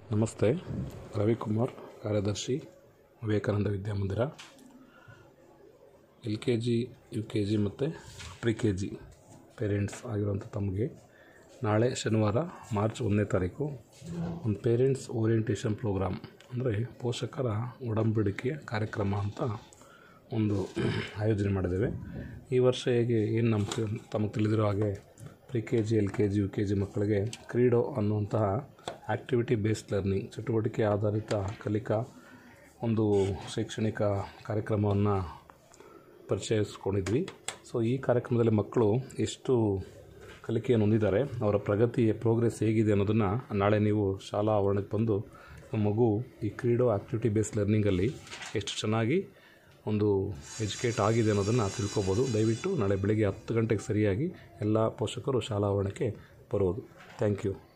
ನಮಸ್ತೆ. ರವಿಕುಮಾರ್, ಕಾರ್ಯದರ್ಶಿ, ವಿವೇಕಾನಂದ ವಿದ್ಯಾಮಂದಿರ. LKG, UKG ಮತ್ತು ಪ್ರಿ-KG ಪೇರೆಂಟ್ಸ್ ಆಗಿರುವಂಥ ತಮಗೆ ನಾಳೆ ಶನಿವಾರ ಮಾರ್ಚ್ 1ನೇ ತಾರೀಕು ಒಂದು ಪೇರೆಂಟ್ಸ್ ಓರಿಯೆಂಟೇಷನ್ ಪ್ರೋಗ್ರಾಮ್, ಅಂದರೆ ಪೋಷಕರ ಒಡಂಬಡಿಕೆಯ ಕಾರ್ಯಕ್ರಮ ಅಂತ ಒಂದು ಆಯೋಜನೆ ಮಾಡಿದ್ದೇವೆ. ಈ ವರ್ಷ ಏನು ತಮಗೆ ತಿಳಿದಿರೋ ಹಾಗೆ ಪ್ರಿ-KG, LKG, UKG ಮಕ್ಕಳಿಗೆ ಕ್ರೀಡೋ ಅನ್ನುವಂತಹ ಆ್ಯಕ್ಟಿವಿಟಿ ಬೇಸ್ಡ್ ಲರ್ನಿಂಗ್, ಚಟುವಟಿಕೆ ಆಧಾರಿತ ಕಲಿಕಾ ಒಂದು ಶೈಕ್ಷಣಿಕ ಕಾರ್ಯಕ್ರಮವನ್ನು ಪರಿಚಯಿಸ್ಕೊಂಡಿದ್ವಿ. ಸೊ ಈ ಕಾರ್ಯಕ್ರಮದಲ್ಲಿ ಮಕ್ಕಳು ಎಷ್ಟು ಕಲಿಕೆಯನ್ನು ಹೊಂದಿದ್ದಾರೆ, ಅವರ ಪ್ರೋಗ್ರೆಸ್ ಹೇಗಿದೆ ಅನ್ನೋದನ್ನು ನಾಳೆ ನೀವು ಶಾಲಾ ಆವರಣಕ್ಕೆ ಬಂದು ಮಗು ಈ ಕ್ರೀಡೋ ಆ್ಯಕ್ಟಿವಿಟಿ ಬೇಸ್ಡ್ ಲರ್ನಿಂಗಲ್ಲಿ ಎಷ್ಟು ಚೆನ್ನಾಗಿ ಒಂದು ಎಜುಕೇಟ್ ಆಗಿದೆ ಅನ್ನೋದನ್ನು ತಿಳ್ಕೊಬೋದು. ದಯವಿಟ್ಟು ನಾಳೆ ಬೆಳಗ್ಗೆ 10 ಗಂಟೆಗೆ ಸರಿಯಾಗಿ ಎಲ್ಲ ಪೋಷಕರು ಶಾಲಾ ಆವರಣಕ್ಕೆ ಬರುವುದು. Thank you.